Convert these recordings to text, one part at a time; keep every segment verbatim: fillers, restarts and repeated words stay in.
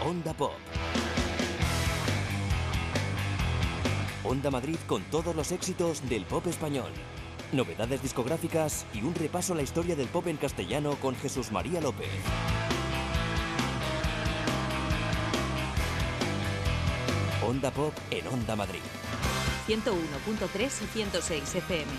Onda Pop. Onda Madrid con todos los éxitos del pop español. Novedades discográficas y un repaso a la historia del pop en castellano con Jesús María López. Onda Pop en Onda Madrid. ciento uno punto tres y ciento seis F M.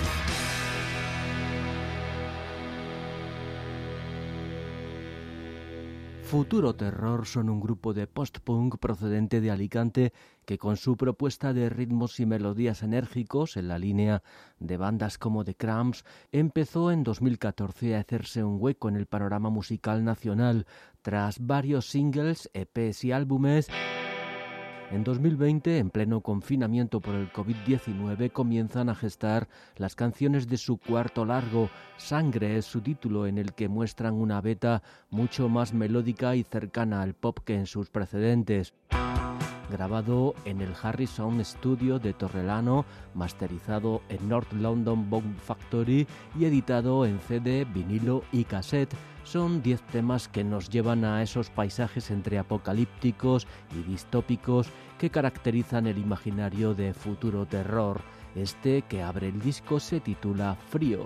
Futuro Terror son un grupo de post-punk procedente de Alicante que con su propuesta de ritmos y melodías enérgicos en la línea de bandas como The Cramps empezó en dos mil catorce a hacerse un hueco en el panorama musical nacional tras varios singles, E Pes y álbumes. En dos mil veinte, en pleno confinamiento por el covid diecinueve, comienzan a gestar las canciones de su cuarto largo. Sangre es su título, en el que muestran una beta mucho más melódica y cercana al pop que en sus precedentes. Grabado en el Harrison Studio de Torrellano, masterizado en North London Bone Factory y editado en C D, vinilo y cassette. Son diez temas que nos llevan a esos paisajes entre apocalípticos y distópicos que caracterizan el imaginario de Futuro Terror. Este que abre el disco se titula Frío.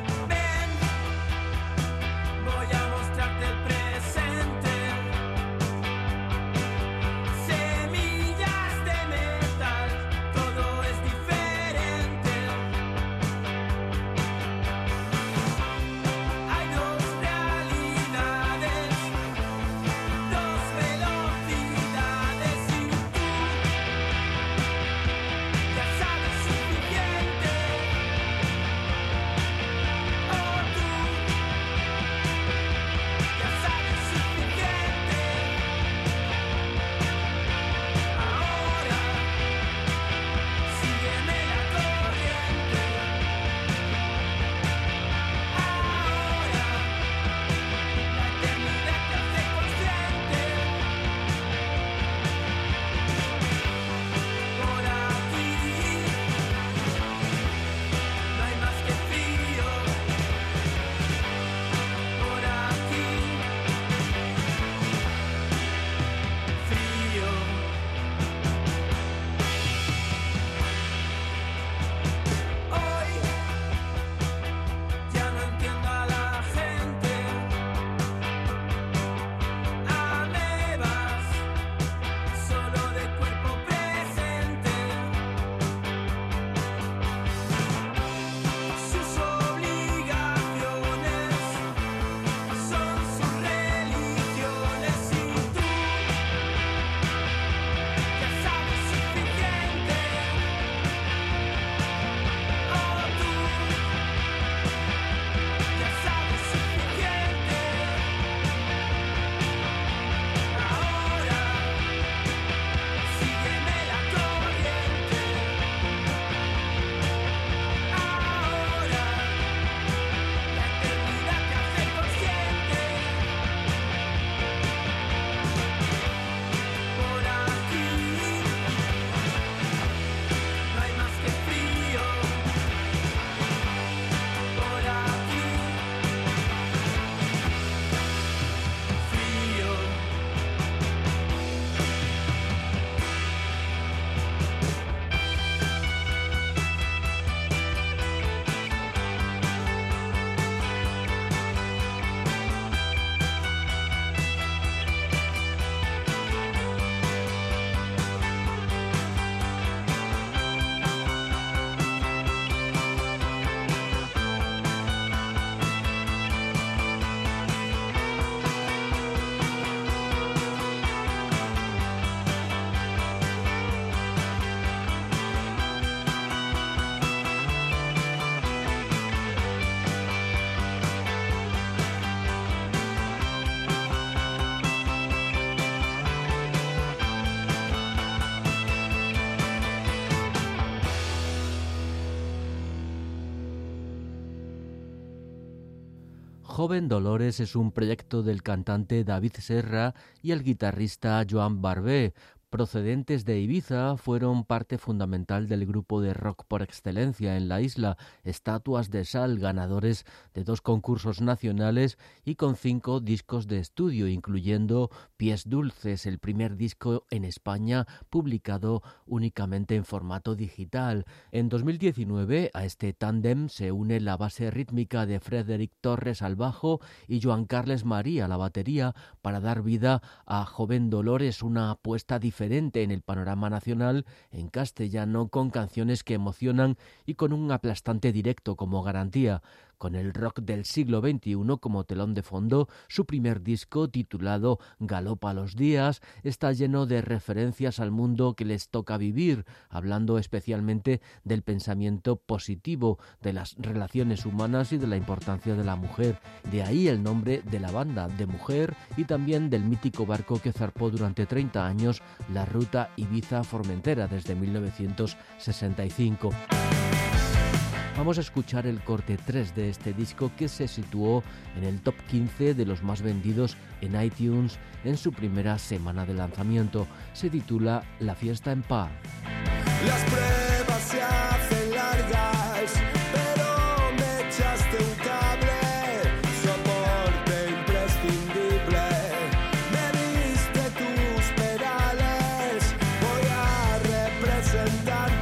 Joven Dolores es un proyecto del cantante David Serra y el guitarrista Joan Barbé. procedentes de Ibiza, fueron parte fundamental del grupo de rock por excelencia en la isla, Estatuas de Sal, ganadores de dos concursos nacionales y con cinco discos de estudio, incluyendo Pies Dulces, el primer disco en España publicado únicamente en formato digital. En dos mil diecinueve a este tándem se une la base rítmica de Frederic Torres al bajo y Joan Carles María a la batería para dar vida a Joven Dolores, una apuesta diferente en el panorama nacional en castellano, con canciones que emocionan y con un aplastante directo como garantía. Con el rock del siglo veintiuno como telón de fondo, su primer disco, titulado Galopa los días, está lleno de referencias al mundo que les toca vivir, hablando especialmente del pensamiento positivo, de las relaciones humanas y de la importancia de la mujer. De ahí el nombre de la banda, de Mujer, y también del mítico barco que zarpó durante treinta años la ruta Ibiza-Formentera desde mil novecientos sesenta y cinco. Vamos a escuchar el corte tres de este disco, que se situó en el top quince de los más vendidos en iTunes en su primera semana de lanzamiento. Se titula La fiesta en paz. Las pruebas se hacen largas, pero me echaste un cable, soporte imprescindible. Me diste tus pedales, voy a representarte.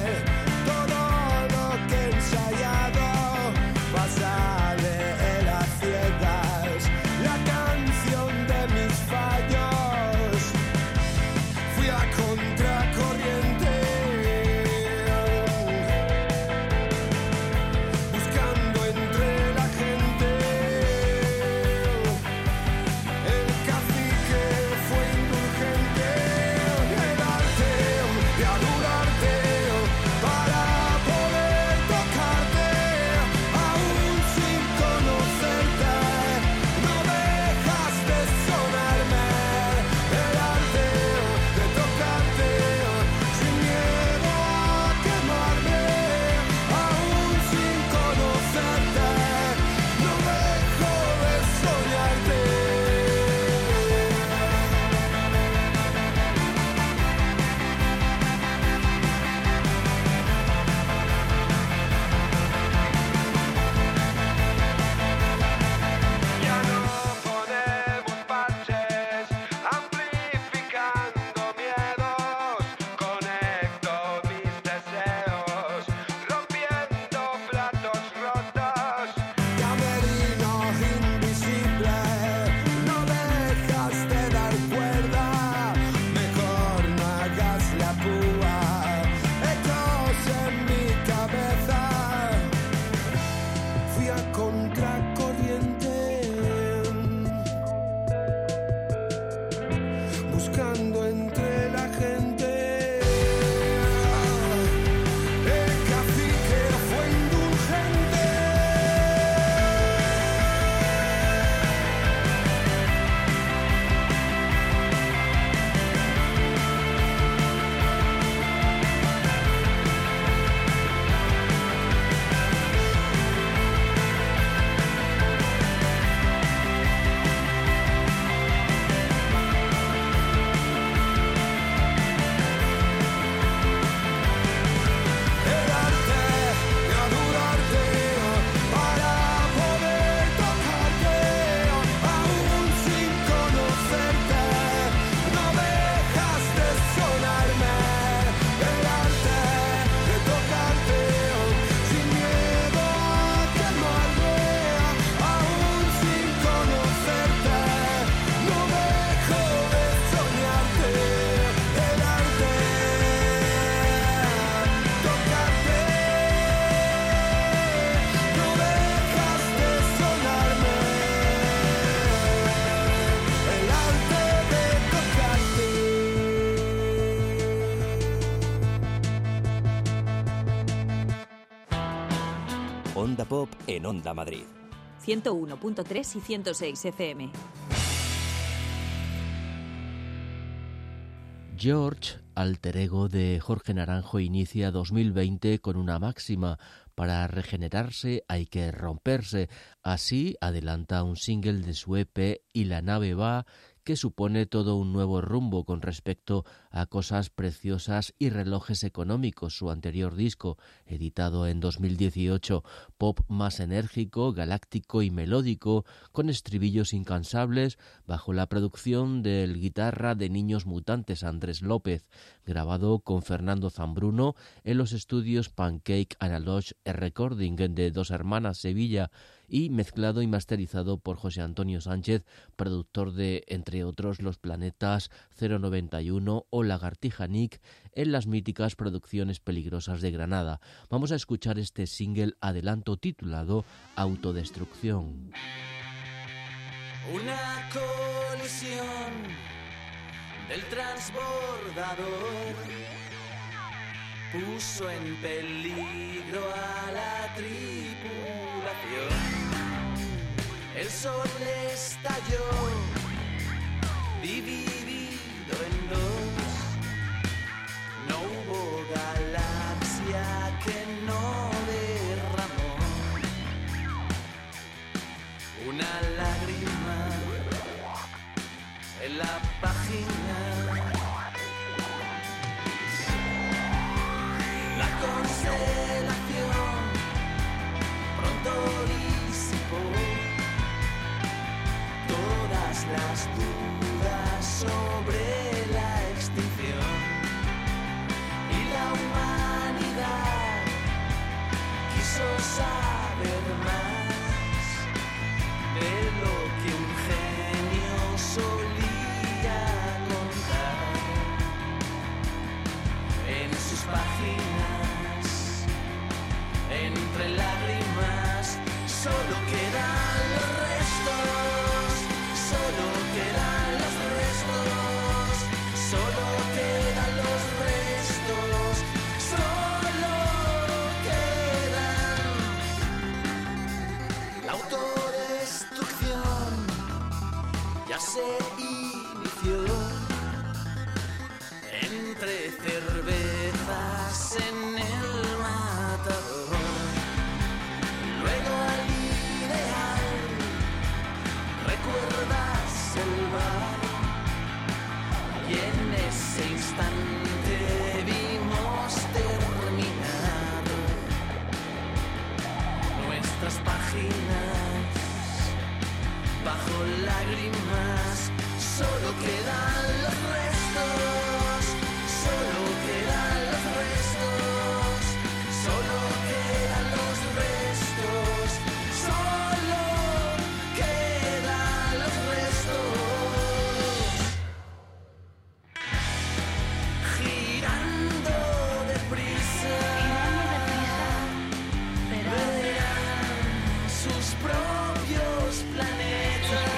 Onda Pop en Onda Madrid. ciento uno punto tres y ciento seis F M. George, alter ego de Jorge Naranjo, inicia dos mil veinte con una máxima: para regenerarse hay que romperse. Así adelanta un single de su E P Y la nave va, que supone todo un nuevo rumbo con respecto a Cosas Preciosas y Relojes Económicos, su anterior disco, editado en dos mil dieciocho, pop más enérgico, galáctico y melódico, con estribillos incansables, bajo la producción del guitarra de Niños Mutantes Andrés López, grabado con Fernando Zambruno en los estudios Pancake Analog Recording de Dos Hermanas, Sevilla, y mezclado y masterizado por José Antonio Sánchez, productor de, entre otros, Los Planetas, cero noventa y uno o Lagartija Nick, en las míticas Producciones Peligrosas de Granada. Vamos a escuchar este single adelanto titulado Autodestrucción. Una colisión del transbordador puso en peligro a la tripulación. El sol estalló, dividido en dos. No hubo galaxia que no derramó una lágrima en la página. La constelación pronto disipó todas las dudas sobre la extinción, y la humanidad quiso saber más de lo que un genio solía contar en sus páginas. Entre lágrimas solo quedan los restos, solo quedan los restos, solo quedan los restos, solo quedan. La autodestrucción ya se inició entre cervezas en el matador. Luego al ideal, recuerdas el bar, y en ese instante vimos terminar nuestras páginas bajo lágrimas. Solo quedan los restos, solo quedan los restos, solo quedan los restos, solo quedan los restos. Girando deprisa, verán sus propios planetas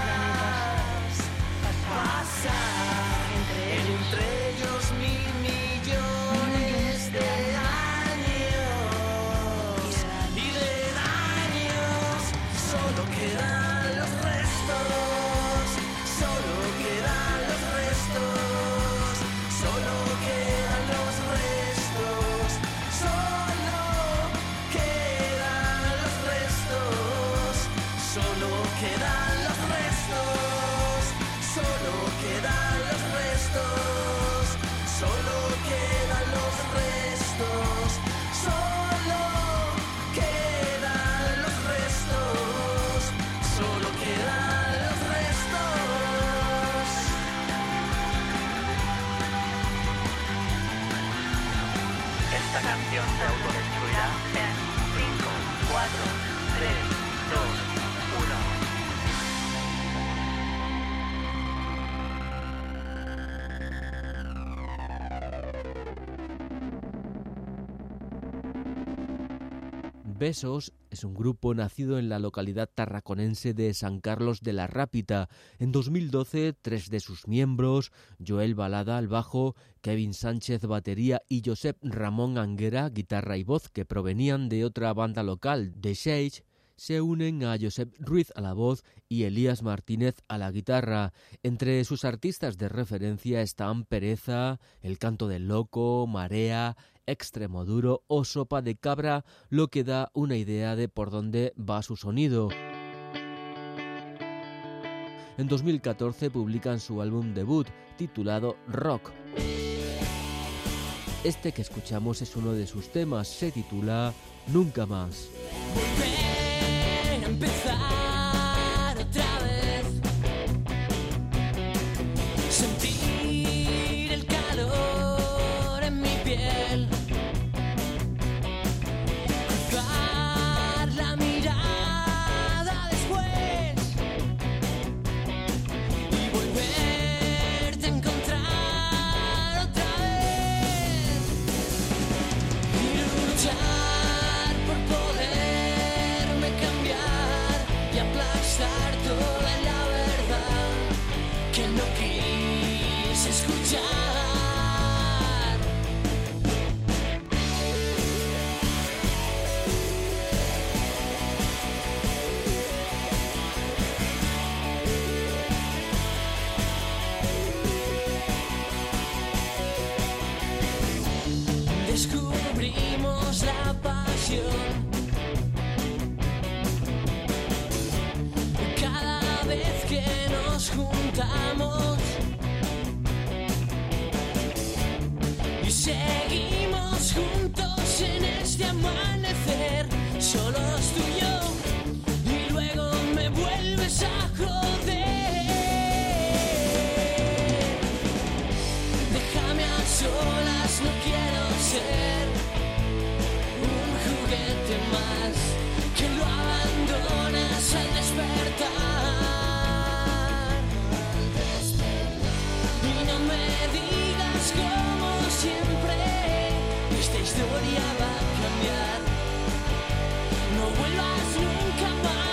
pasar, entre ellos mil millones de años y de daños. Solo quedan los restos, solo quedan los restos, solo quedan los restos, solo quedan los restos, solo quedan los restos, solo quedan los restos, solo quedan los restos, solo quedan los restos, solo quedan los restos. Esta canción se autodestruirá en cinco, cuatro, tres, dos, uno. Besos es un grupo nacido en la localidad tarraconense de San Carlos de la Rápita. En dos mil doce, tres de sus miembros, Joel Balada al bajo, Kevin Sánchez batería y Josep Ramón Anguera guitarra y voz, que provenían de otra banda local, The Sage, se unen a Josep Ruiz a la voz y Elías Martínez a la guitarra. Entre sus artistas de referencia están Pereza, El Canto del Loco, Marea, Extremoduro o Sopa de Cabra, lo que da una idea de por dónde va su sonido. En dos mil catorce publican su álbum debut, titulado Rock. Este que escuchamos es uno de sus temas, se titula Nunca Más. Volver a empezar otra vez, sentir el calor en mi piel, cruzar la mirada después y volverte a encontrar otra vez y luchar por poderme cambiar y aplastar toda la verdad que no quise escuchar. Descubrimos la pasión cada vez que nos juntamos y seguimos juntos en este amanecer, solos tú y yo, y luego me vuelves a joder. Déjame a solas, no quiero ser un juguete más que lo abandonas al despertar. Y no me digas como siempre, esta historia va a cambiar. No vuelvas nunca más.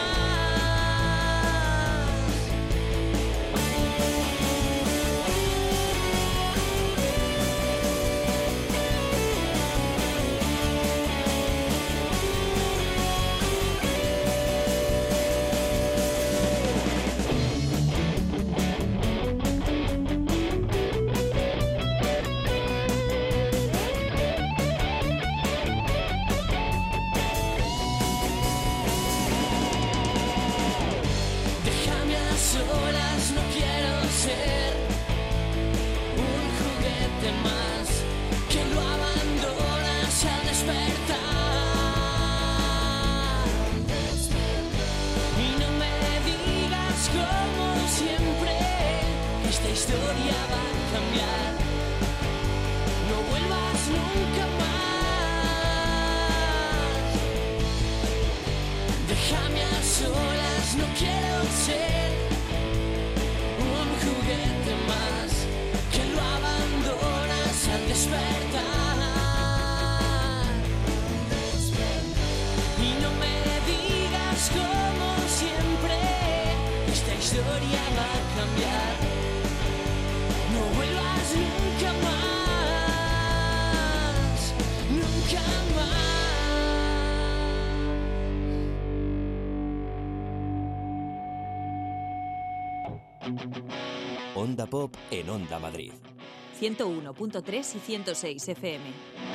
Déjame a solas, no quiero ser un juguete más que lo abandonas al despertar. Y no me digas como siempre, esta historia va a cambiar. No vuelvas nunca más. Déjame a solas, no quiero ser un juguete más que lo abandonas al despertar. Y no me digas como siempre, esta historia va a cambiar. No vuelvas nunca más, nunca más. Onda Pop en Onda Madrid. ciento uno punto tres y ciento seis F M.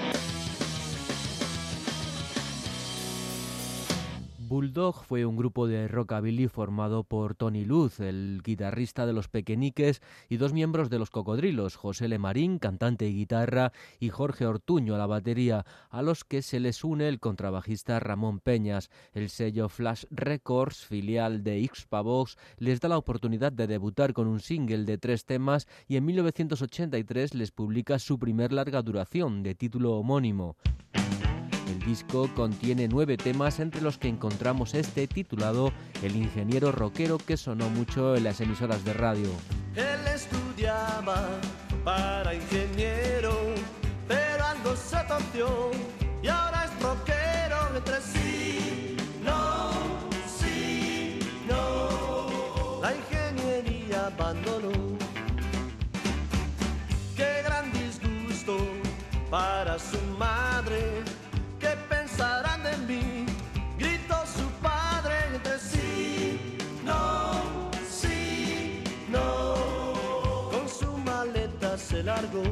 Bulldog fue un grupo de rockabilly formado por Tony Luz, el guitarrista de Los Pequeñiques, y dos miembros de Los Cocodrilos, José Lemarín, cantante y guitarra, y Jorge Ortuño a la batería, a los que se les une el contrabajista Ramón Peñas. El sello Flash Records, filial de Xpavox, les da la oportunidad de debutar con un single de tres temas y en mil novecientos ochenta y tres les publica su primer larga duración, de título homónimo. El disco contiene nueve temas, entre los que encontramos este titulado El ingeniero rockero, que sonó mucho en las emisoras de radio. Él estudiaba para ingeniero, pero algo se torció y ahora es rockero. Entre sí, no, sí, no, la ingeniería abandonó. Qué gran disgusto para su madre. ¿Qué pensarán de mí? Gritó su padre. Entre sí, no, sí, no, con su maleta se largó.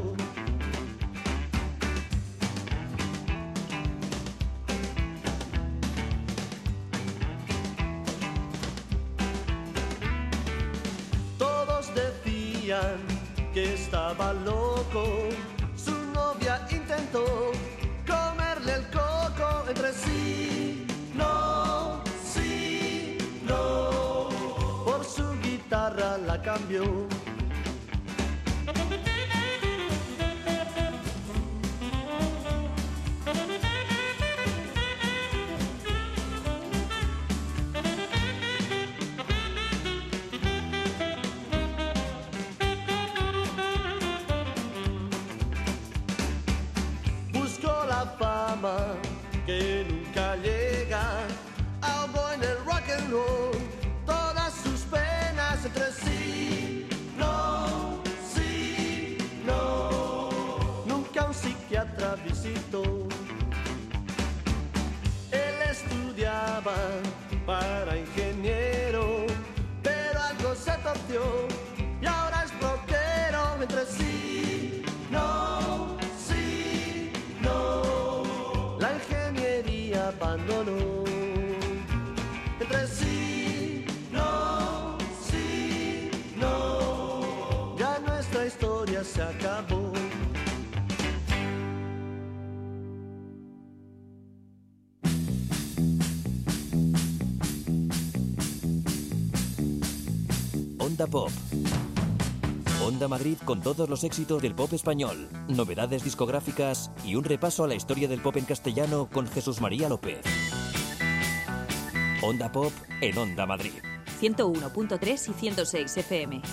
decían que estaba loco. Su novia intentó comerle el coco entre sí. No, sí, no. Por su guitarra la cambió. Que nunca llega, ahogó en el rock and roll todas sus penas entre sí. No, sí, no. Nunca un psiquiatra visitó. Él estudiaba para ingeniero, pero algo se torció y ahora es rockero entre sí. No, sí, no. La ingeniería abandonó. Entre sí, no, sí, no. Ya nuestra historia se acabó. Onda Pop. Onda Madrid con todos los éxitos del pop español, novedades discográficas y un repaso a la historia del pop en castellano con Jesús María López. Onda Pop en Onda Madrid. ciento uno punto tres y ciento seis F M.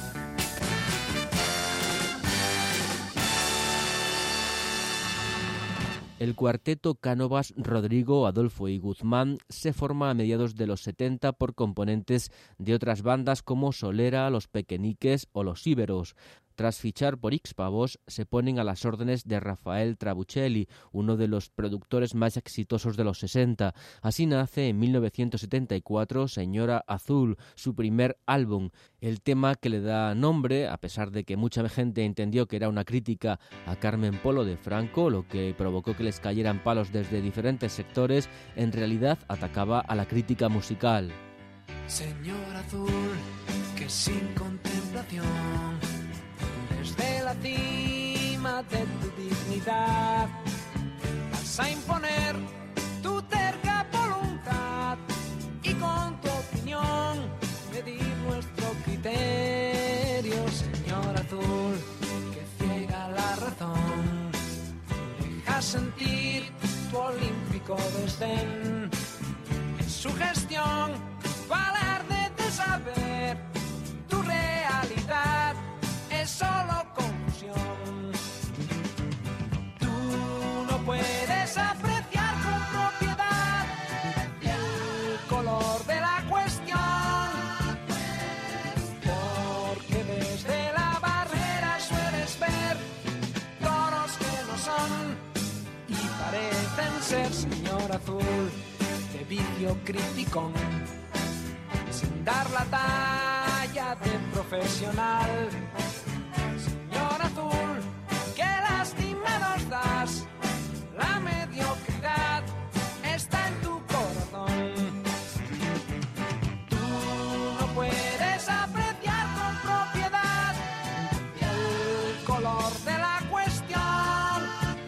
El cuarteto Cánovas, Rodrigo, Adolfo y Guzmán se forma a mediados de los setenta por componentes de otras bandas como Solera, Los Pequeñiques o Los Íberos. Tras fichar por X Pavos, se ponen a las órdenes de Rafael Trabuccelli, uno de los productores más exitosos de los sesenta. Así nace en mil novecientos setenta y cuatro Señora Azul, su primer álbum. El tema que le da nombre, a pesar de que mucha gente entendió que era una crítica a Carmen Polo de Franco, lo que provocó que les cayeran palos desde diferentes sectores, en realidad atacaba a la crítica musical. Señora Azul, que sin contemplación, desde la cima de tu dignidad vas a imponer tu terca voluntad y con tu opinión medir nuestro criterio. Señor Azul, que ciega la razón, deja sentir tu olímpico desdén. En su gestión tu alarde de saber, tu realidad es solo confusión. Tú no puedes apreciar con propiedad el color de la cuestión, porque desde la barrera sueles ver toros que no son y parecen ser. Señor Azul, de vicio criticón, sin dar la talla de profesional. Señor Azul, qué lástima nos das, la mediocridad está en tu corazón. Tú no puedes apreciar con propiedad el color de la cuestión,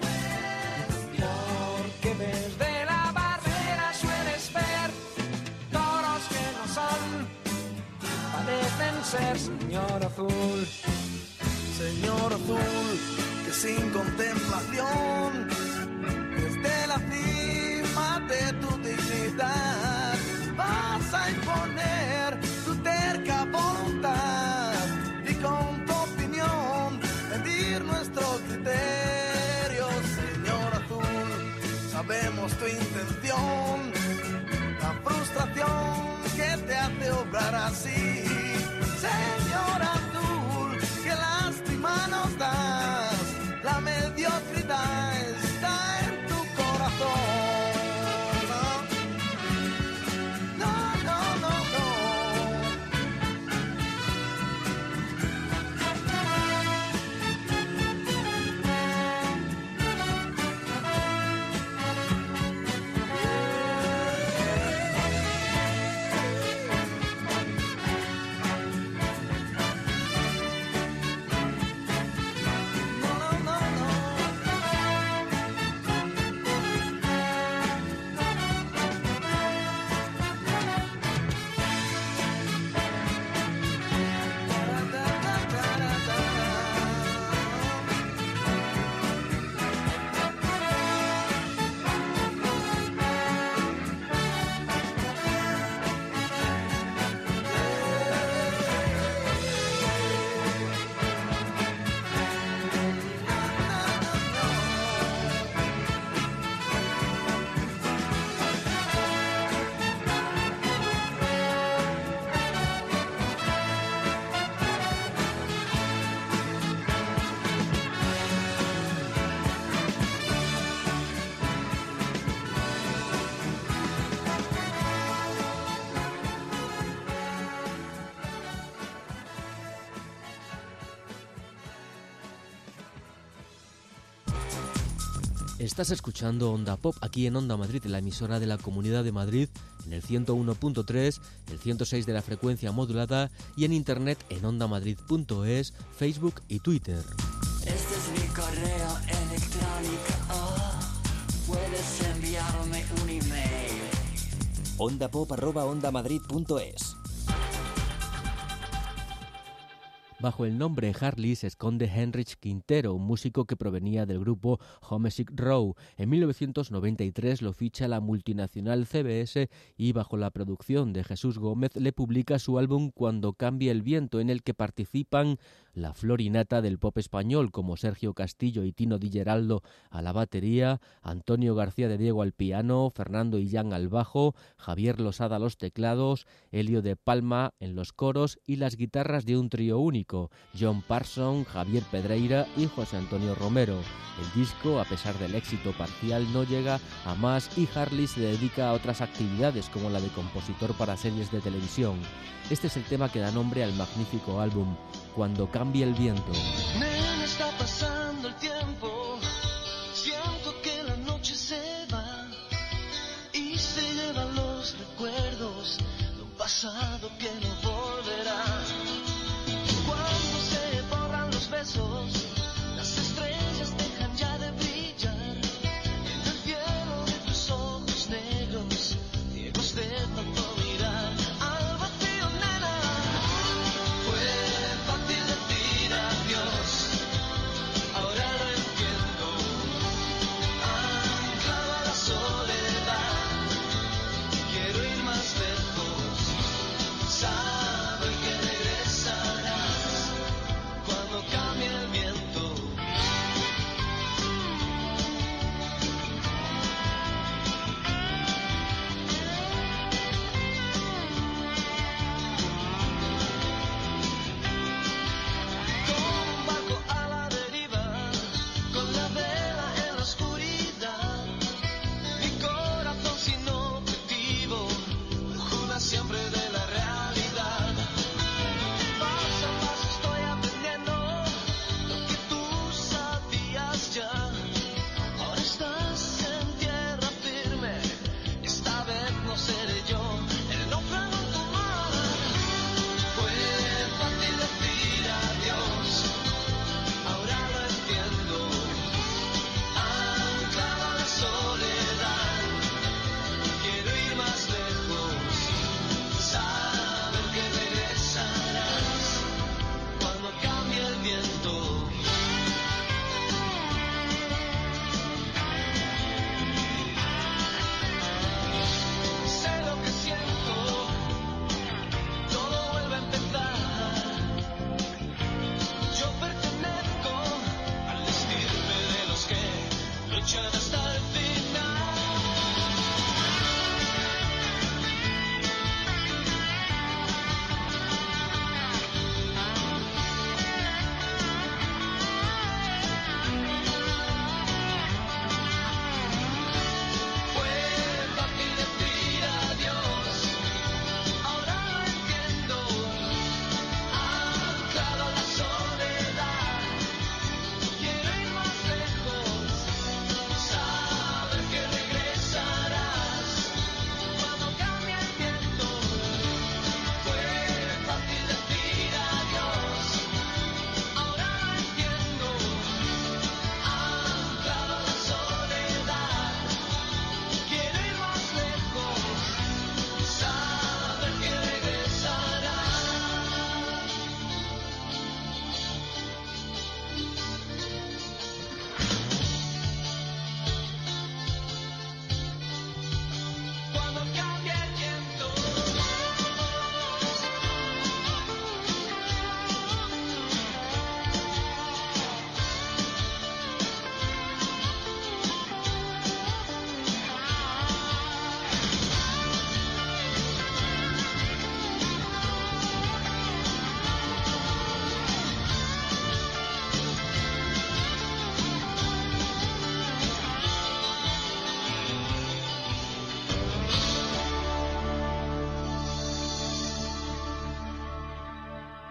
porque desde la barrera sueles ver toros que no son y parecen ser. Señor Azul, Señor Azul, que sin contemplación, desde la cima de tu dignidad, vas a imponer tu terca voluntad y con tu opinión medir nuestros criterios. Señor Azul, sabemos tu intención, la frustración que te hace obrar así. Señor Azul, qué lástima nos das, la mediocridad está en tu corazón. No, no, no, no. Estás escuchando Onda Pop aquí en Onda Madrid, la emisora de la Comunidad de Madrid, en el ciento uno punto tres, el ciento seis de la frecuencia modulada y en internet en ondamadrid punto es, Facebook y Twitter. Este es mi correo electrónico, oh, puedes enviarme un email. ondapop arroba ondamadrid punto es. Bajo el nombre Harley se esconde Heinrich Quintero, un músico que provenía del grupo Homesick Row. En mil novecientos noventa y tres lo ficha la multinacional C B S y bajo la producción de Jesús Gómez le publica su álbum Cuando cambie el viento, en el que participan la florinata del pop español como Sergio Castillo y Tino Di Geraldo a la batería, Antonio García de Diego al piano, Fernando Illán al bajo, Javier Losada a los teclados, Helio de Palma en los coros y las guitarras de un trío único, John Parson, Javier Pedreira y José Antonio Romero. El disco, a pesar del éxito parcial, no llega a más y Harley se dedica a otras actividades como la de compositor para series de televisión. Este es el tema que da nombre al magnífico álbum, Cuando cambie el viento. Nena, está pasando el tiempo, siento que la noche se va y se llevan los recuerdos de un pasado que no volverá. Cuando se borran los besos, las estrellas dejan ya de brillar en el cielo de tus ojos negros, ciegos de tanto mirar al vacío, nena. Fue fácil decir adiós, ahora lo entiendo. Anclado a la soledad, quiero ir más lejos, saber que regresarás cuando cambie el viento. Como un barco a la deriva, con la vela en la oscuridad, mi corazón sin objetivo, brújula siempre de la realidad. Paso a paso estoy aprendiendo lo que tú sabías ya. Ahora estás en tierra firme, esta vez no seré yo el náufrago en tu mar. Fue fácil decir adiós, ahora lo entiendo. Anclado a la soledad, quiero ir más lejos, saber que regresarás cuando cambie el viento. Sé lo que siento, todo vuelve a empezar. Yo pertenezco al estirpe de los que luchan hasta el final. Fue fácil decir adiós, ahora lo entiendo. Anclado a la soledad, quiero ir más lejos, saber que regresarás cuando cambie el viento. Fue fácil decir adiós, ahora lo entiendo. Anclado a la soledad, quiero ir más lejos, saber que regresarás. Cuando cambie el viento.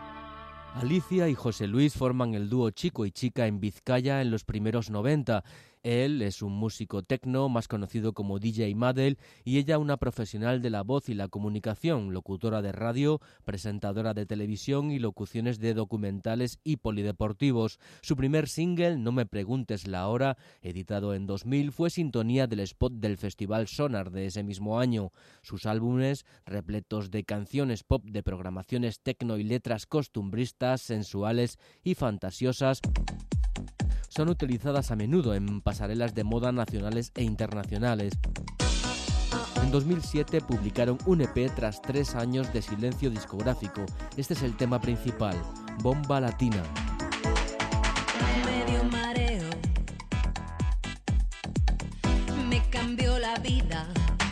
Alicia y José Luis forman el dúo Chico y Chica en Vizcaya en los primeros noventa. Él es un músico techno, más conocido como D J Madel, y ella una profesional de la voz y la comunicación, locutora de radio, presentadora de televisión y locuciones de documentales y polideportivos. Su primer single, No me preguntes la hora, editado en dos mil, fue sintonía del spot del Festival Sonar de ese mismo año. Sus álbumes, repletos de canciones pop de programaciones techno y letras costumbristas, sensuales y fantasiosas, son utilizadas a menudo en pasarelas de moda nacionales e internacionales. En dos mil siete publicaron un E P tras tres años de silencio discográfico. Este es el tema principal, Bomba Latina. Medio mareo, me cambió la vida.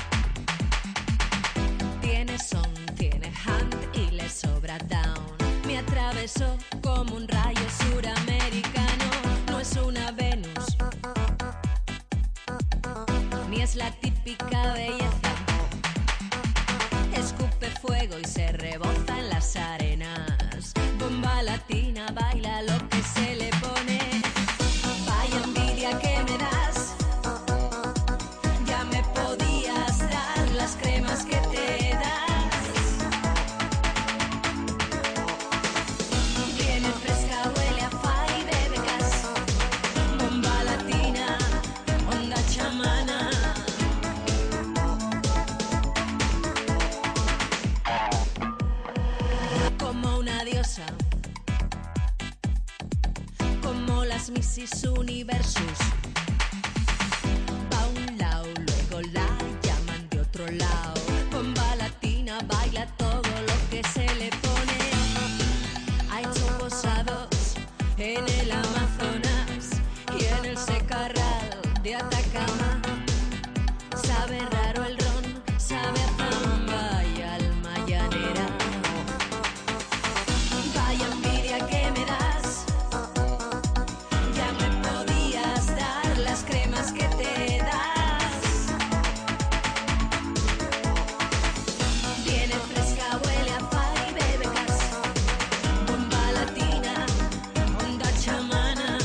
Tiene son, tiene hand y le sobra down. Me atravesó como un rayo suramericano. No es una Venus, ni es la típica belleza. Escupe fuego y se reboza en las arenas. Bomba latina, baila lo que se le pone. Vaya envidia que me das. Ya me podías dar las cremas que te das. Viene fresca, huele a fa y bebe gas. Bomba latina, onda chamana. Como una diosa, como las Missis Universus. Va un lado, luego la llaman de otro lado. Bomba latina, baila todo lo que se le pone. Ha hecho posados en el Amazonas y en el Secarral de Atacama. Sabe raro el ron, sabe a zamba y alma llanera. Vaya envidia que me das. Ya me podías dar las cremas que te das. Viene fresca, huele a fa y bebe gas. Bomba latina, onda chamana.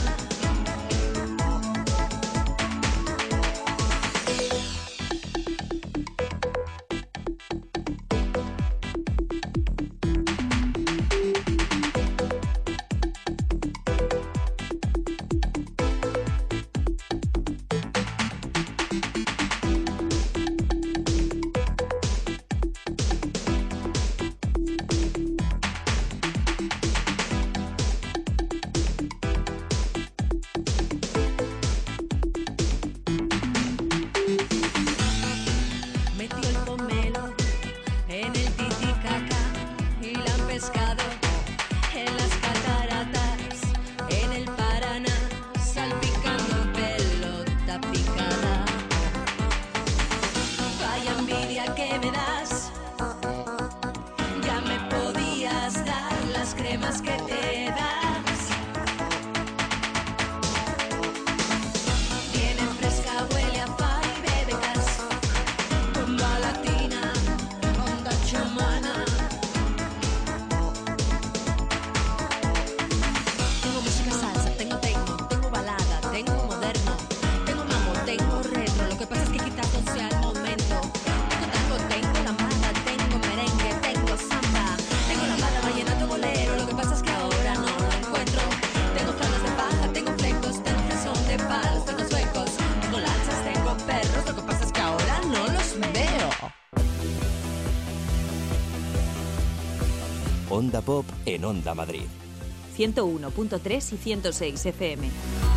Metió el pomelo en el Titicaca y la han pescado en las cataratas, en el Paraná, salpicando pelota picada. Vaya envidia que me das. Ya me podías dar las cremas que te das. Viene fresca, huele a fa y bebe gas. Bomba latina, onda chamana. Tengo música salsa, tengo techno, tengo balada, tengo moderno, tengo mambo, tengo retro. Lo que pasa es que quizás no sea el momento. Tengo tango, tengo lambada, tengo merengue, tengo samba, tengo lambada, vallenato, bolero. Lo que pasa es que ahora no lo encuentro. Tengo flamas de paja, tengo flecos, tengo son de palos, tengo suecos, tengo lanzas, tengo perros. Lo que pasa es que ahora no los veo. Onda Pop en Onda Madrid. ciento uno punto tres y ciento seis F M.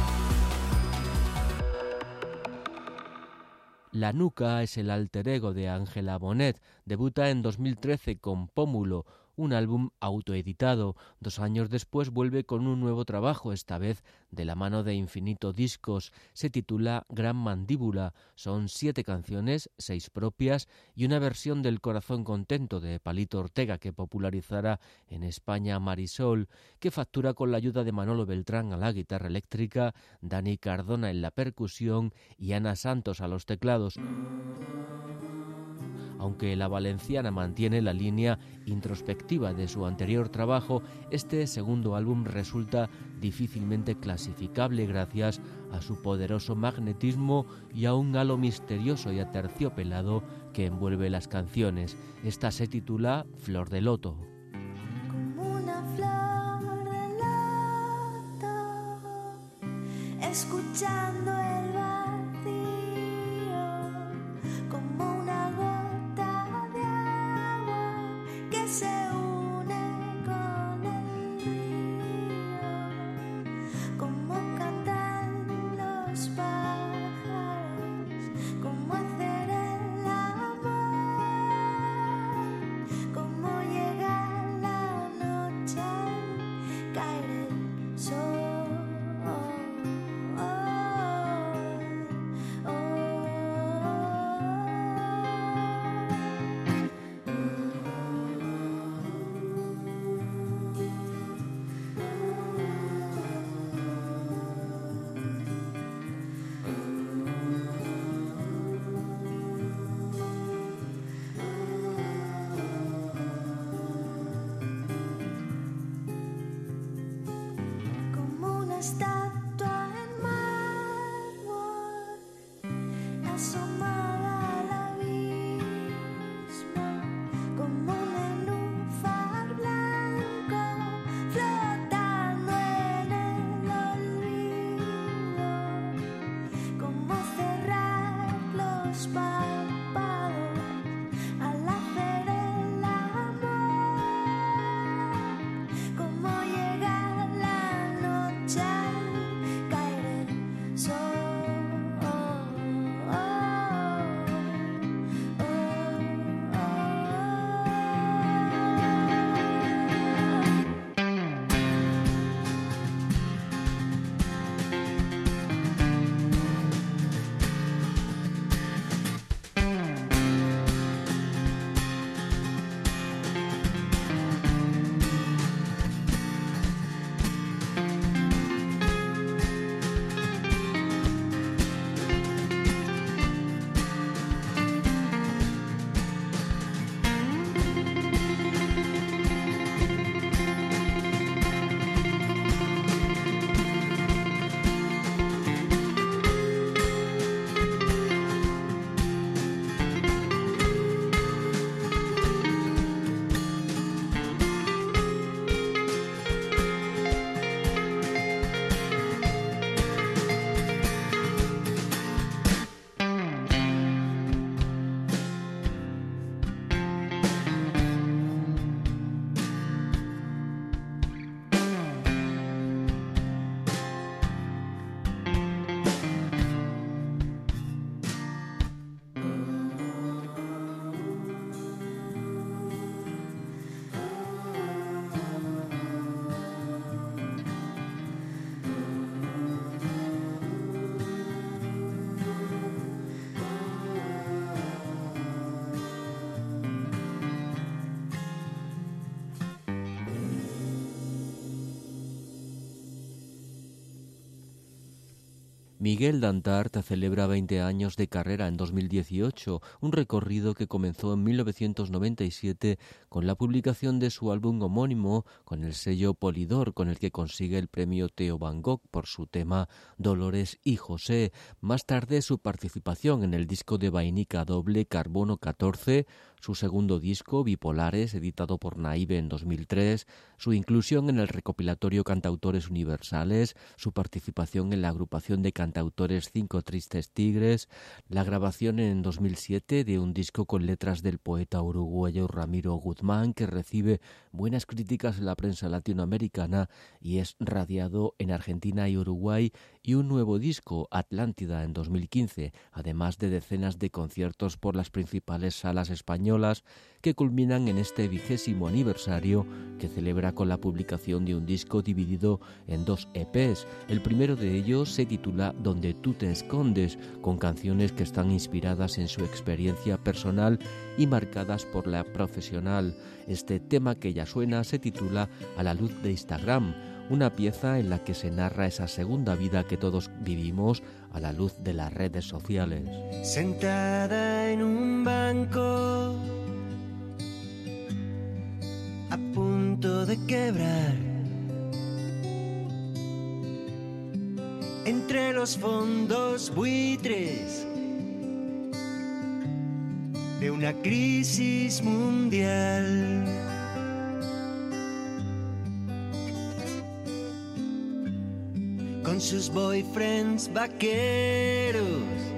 La Nuca es el alter ego de Ángela Bonet. Debuta en dos mil trece con Pómulo, un álbum autoeditado. Dos años después vuelve con un nuevo trabajo, esta vez de la mano de Infinito Discos. Se titula Gran Mandíbula. Son siete canciones, seis propias y una versión del Corazón Contento de Palito Ortega, que popularizará en España Marisol, que factura con la ayuda de Manolo Beltrán a la guitarra eléctrica, Dani Cardona en la percusión y Ana Santos a los teclados. Aunque la valenciana mantiene la línea introspectiva de su anterior trabajo, este segundo álbum resulta difícilmente clasificable gracias a su poderoso magnetismo y a un halo misterioso y aterciopelado que envuelve las canciones. Esta se titula Flor de Loto. Como una flor de loto, escuchando el vacío, como una gota de agua que se une con el río, como cantan los pájaros, como hacer el amor, como llega la noche al caer el sol. Como una estatua en mármol, asomada al abismo, como un nenúfar blanco, flotando en el olvido, como cerrar los párpados al hacer el amor, como llega la noche al caer el sol. Miguel Dantart celebra veinte años de carrera en dos mil dieciocho, un recorrido que comenzó en mil novecientos noventa y siete con la publicación de su álbum homónimo con el sello Polydor, con el que consigue el premio Theo Van Gogh por su tema Dolores y José. Más tarde su participación en el disco de vainica doble Carbono catorce, su segundo disco, Bipolares, editado por Naive en dos mil tres, su inclusión en el recopilatorio Cantautores Universales, su participación en la agrupación de cantautores Cinco Tristes Tigres, la grabación en dos mil siete de un disco con letras del poeta uruguayo Ramiro Guzmán, que recibe buenas críticas en la prensa latinoamericana y es radiado en Argentina y Uruguay, y un nuevo disco, Atlántida, en dos mil quince, además de decenas de conciertos por las principales salas españolas que culminan en este vigésimo aniversario que celebra con la publicación de un disco dividido en dos E Pes. El primero de ellos se titula Donde tú te escondes, con canciones que están inspiradas en su experiencia personal y marcadas por la profesional. Este tema que ya suena se titula A la luz de Instagram, una pieza en la que se narra esa segunda vida que todos vivimos a la luz de las redes sociales. Sentada en un banco de quebrar. Entre los fondos buitres de una crisis mundial. Con sus boyfriends vaqueros,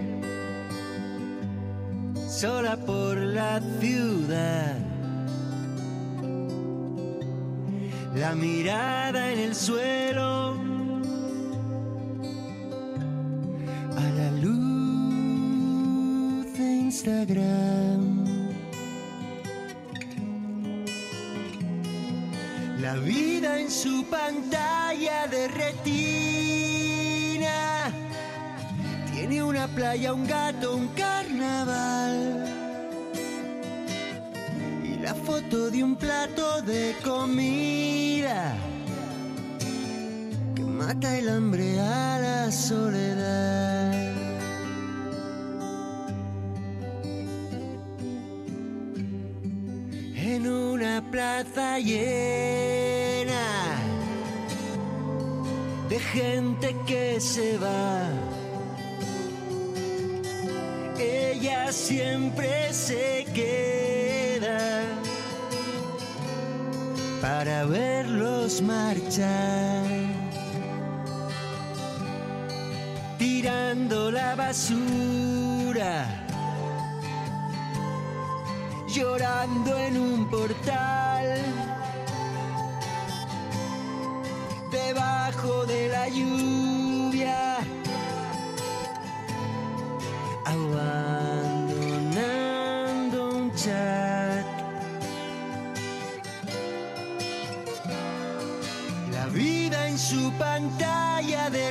sola por la ciudad. La mirada en el suelo, a la luz de Instagram. La vida en su pantalla de retina. Tiene una playa, un gato, un carnaval. Y la foto de un plato de comida que mata el hambre a la soledad. En una plaza llena de gente que se va, ella siempre se queda para verlos marchar, tirando la basura, llorando en un portal, debajo de la lluvia, abandonando un chat. La vida en su pantalla de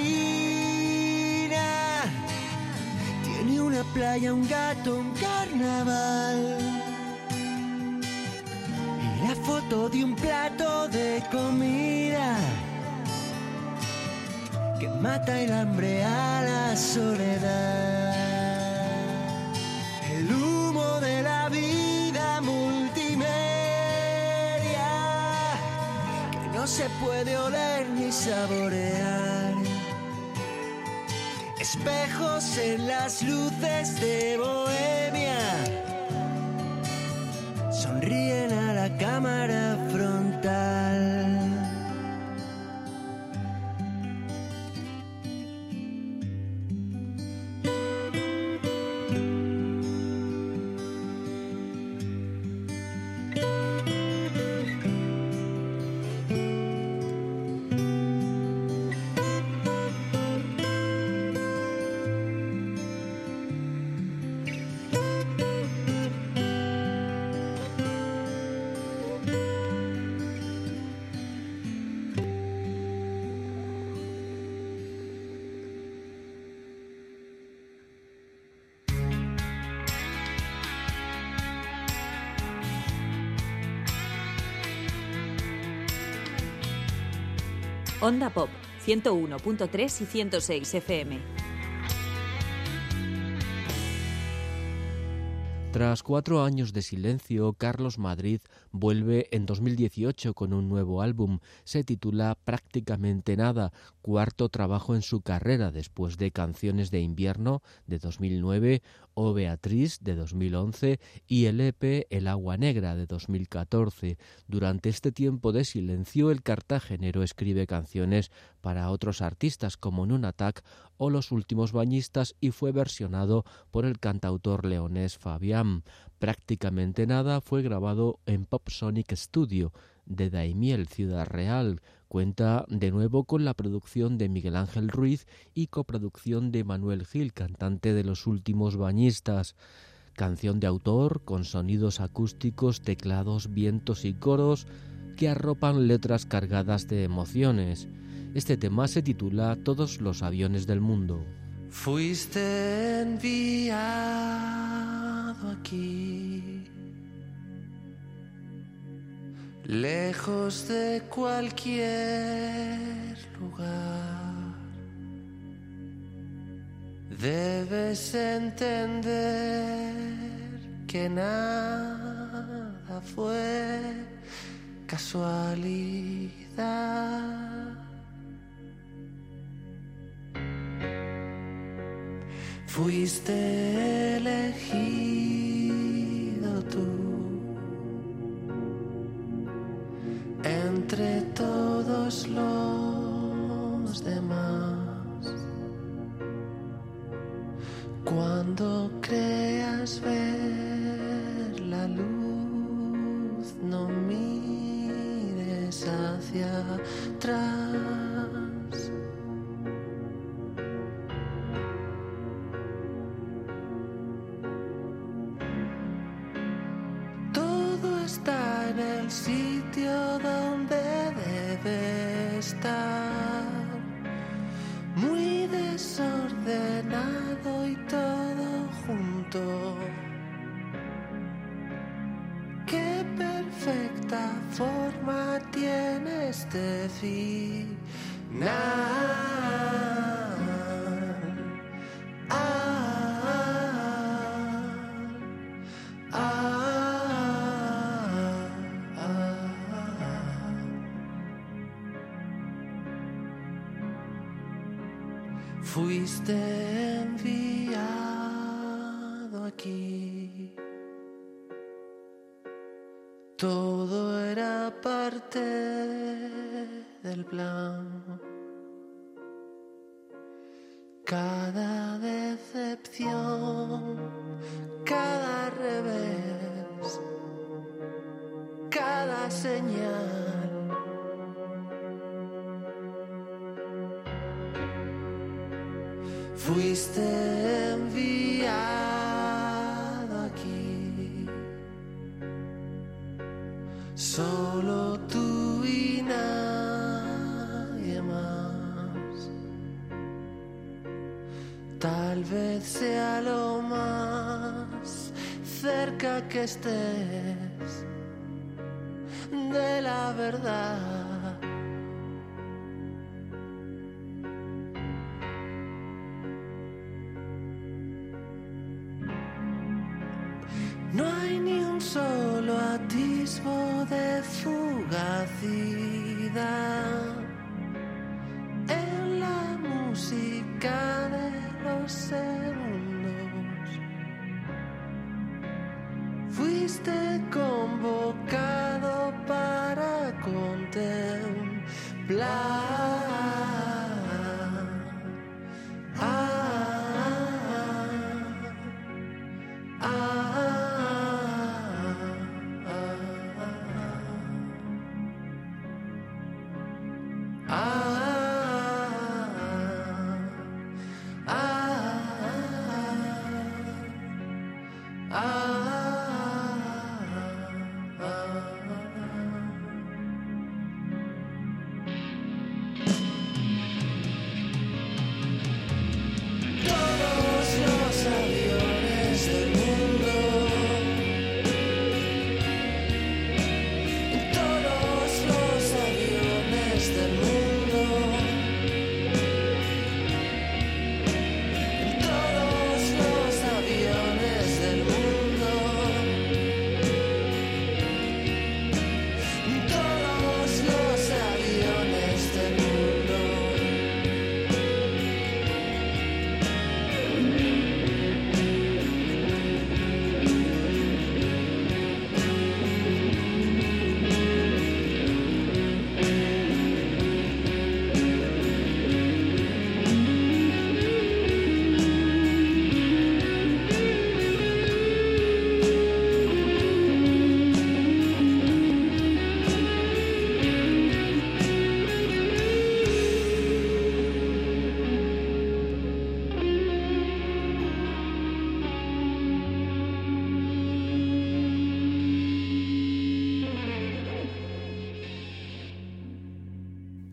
retina. Tiene una playa, un gato, un carnaval. Y la foto de un plato de comida que mata el hambre a la soledad. El humo de la vida multimedia que no se puede oler ni saborear. Espejos en las luces de Bohemia sonríen a la cámara frontal. Onda Pop, ciento uno punto tres y ciento seis F M. Tras cuatro años de silencio, Carlos Madrid vuelve en dos mil dieciocho con un nuevo álbum. Se titula Prácticamente Nada, cuarto trabajo en su carrera después de Canciones de Invierno de dos mil nueve, O Beatriz de dos mil once y el E P El Agua Negra de dos mil catorce. Durante este tiempo de silencio, el cartagenero escribe canciones para otros artistas como Nunatak o Los Últimos Bañistas y fue versionado por el cantautor leonés Fabián. Prácticamente Nada fue grabado en Pop Sonic Studio de Daimiel, Ciudad Real. Cuenta de nuevo con la producción de Miguel Ángel Ruiz y coproducción de Manuel Gil, cantante de Los Últimos Bañistas. Canción de autor con sonidos acústicos, teclados, vientos y coros que arropan letras cargadas de emociones. Este tema se titula Todos los aviones del mundo. Fuiste enviado aquí, lejos de cualquier lugar. Debes entender que nada fue casualidad. Fuiste elegido tú entre todos los demás. Cuando creas ver la luz, no mires hacia atrás. Todo está en el sitio donde debe estar, muy desordenado y todo junto. Qué perfecta forma tiene este final. Fuiste enviado aquí. Todo era parte del plan. Cada decepción, cada revés, cada señal. Fuiste enviado aquí, solo tú y nadie más. Tal vez sea lo más cerca que estés de la verdad. No hay ni un solo atisbo de fugacidad en la música de los segundos. Fuiste convocado para contemplar.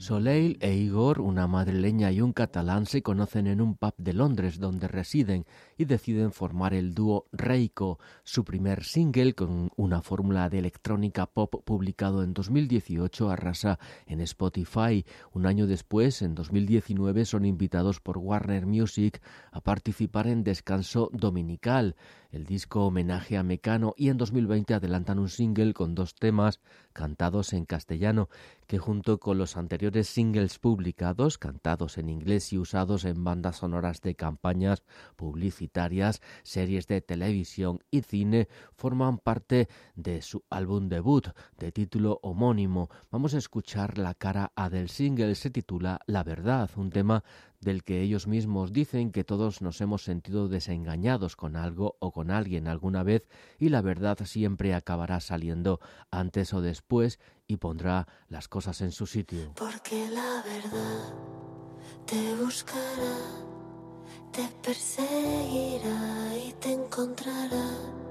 Soleil e Igor, una madrileña y un catalán, se conocen en un pub de Londres donde residen y deciden formar el dúo Reiko. Su primer single, con una fórmula de electrónica pop publicado en dos mil dieciocho, arrasa en Spotify. Un año después, en dos mil diecinueve, son invitados por Warner Music a participar en Descanso Dominical, el disco homenaje a Mecano, y en dos mil veinte adelantan un single con dos temas cantados en castellano, que junto con los anteriores singles publicados, cantados en inglés y usados en bandas sonoras de campañas publicitarias, series de televisión y cine, forman parte de su álbum debut de título homónimo. Vamos a escuchar la cara A del single. Se titula La Verdad, un tema del que ellos mismos dicen que todos nos hemos sentido desengañados con algo o con alguien alguna vez, y la verdad siempre acabará saliendo antes o después y pondrá las cosas en su sitio. Porque la verdad te buscará, te perseguirá y te encontrará.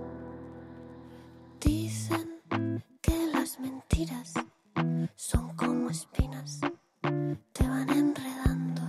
Dicen que las mentiras son como espinas, te van enredando.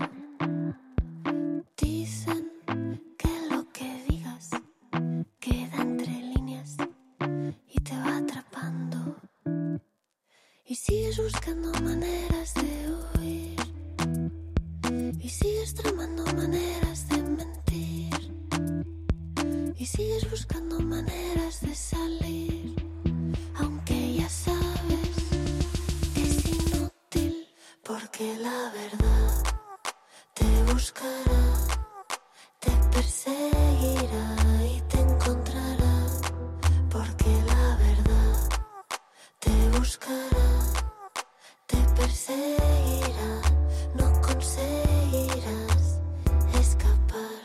Dicen que lo que digas queda entre líneas y te va atrapando. Y sigues buscando maneras de huir, y sigues tramando maneras de mentir, y sigues buscando maneras de salir, aunque ya sabes que es inútil, porque la verdad te buscará, te perseguirá y te encontrará, porque la verdad te buscará, te perseguirá, no conseguirás escapar.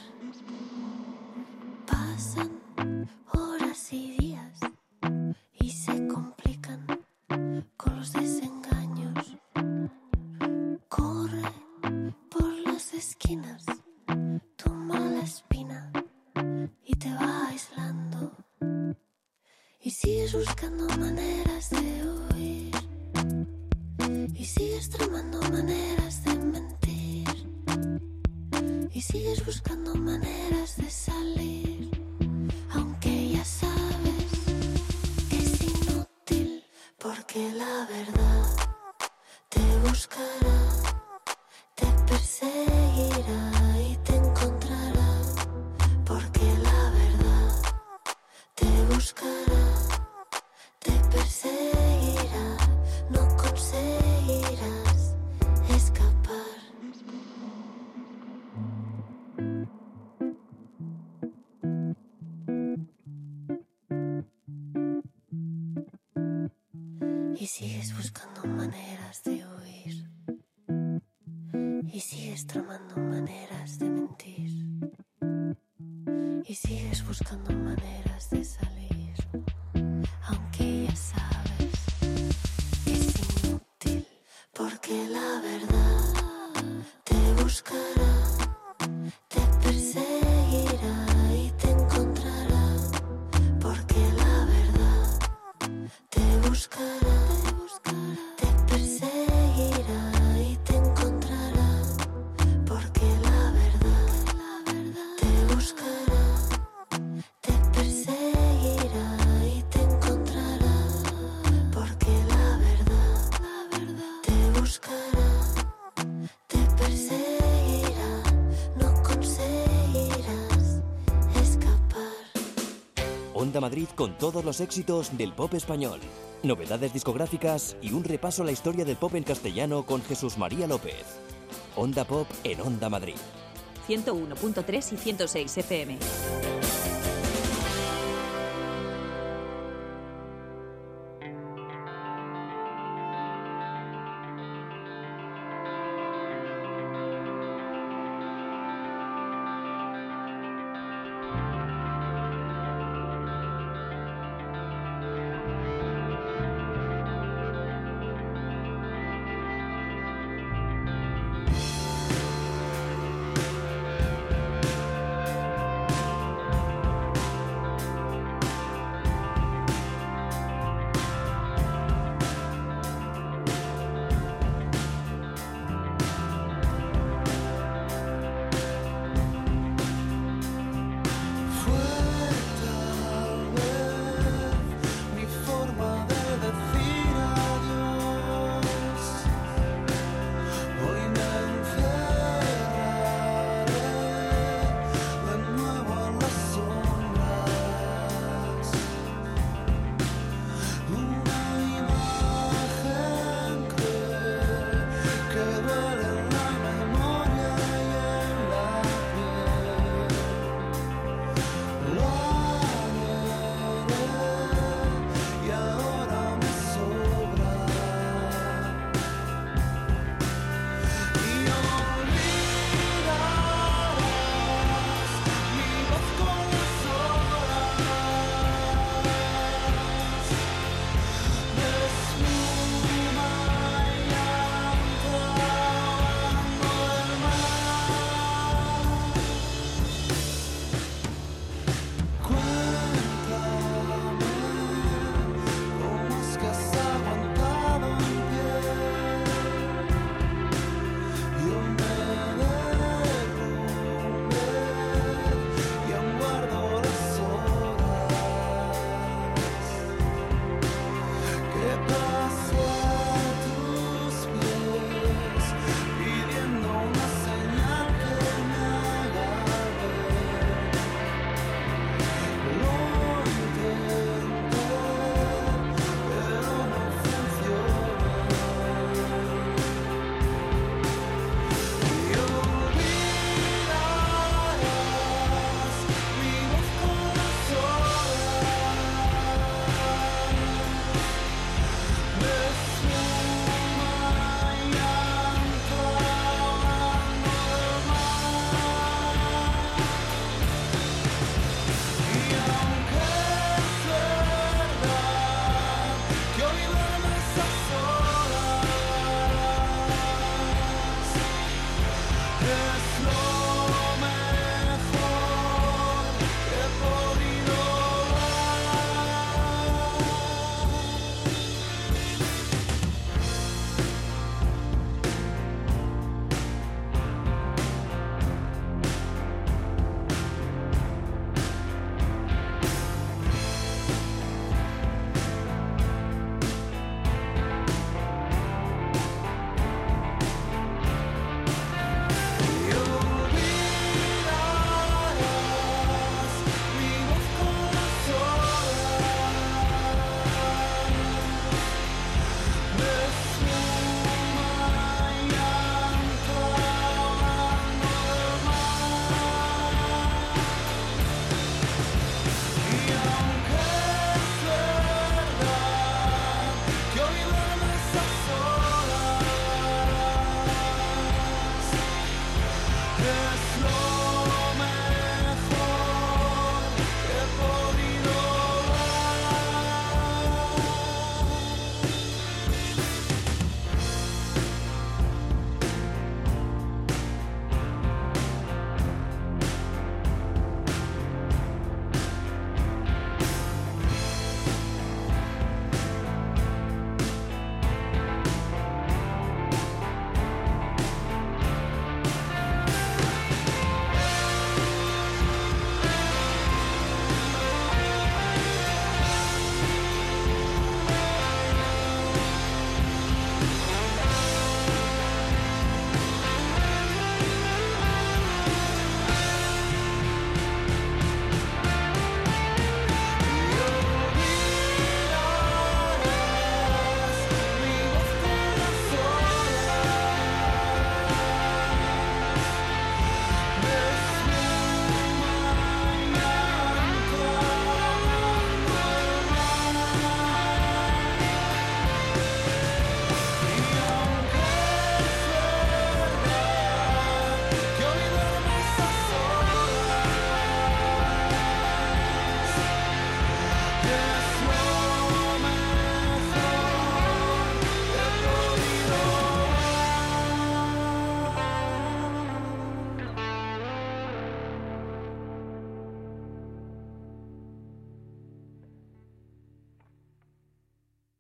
Pasan horas y días y se complican con los desengaños. Corre por las esquinas tu mala espina y te va aislando. Y sigues buscando maneras de huir, y sigues tramando maneras de mentir, y sigues buscando maneras de salir, aunque ya sabes que es inútil, porque la verdad te buscará, te perseguirá y te encontrará, porque la verdad te buscará, te perseguirá, no conseguirás escapar. Y sigues buscando maneras de huir, y sigues tramando maneras de mentir, y sigues buscando maneras de salir, aunque ya sabes que es inútil, porque la verdad te buscará, te perseguirá y te encontrará, porque la verdad te buscará, te perseguirá y te encontrará, porque la verdad te buscará, te perseguirá y te encontrará, porque la verdad te buscará, te perseguirá, no conseguirás escapar. Onda Madrid con todos los éxitos del pop español, novedades discográficas y un repaso a la historia del pop en castellano con Jesús María López. Onda Pop en Onda Madrid. ciento uno punto tres y ciento seis F M.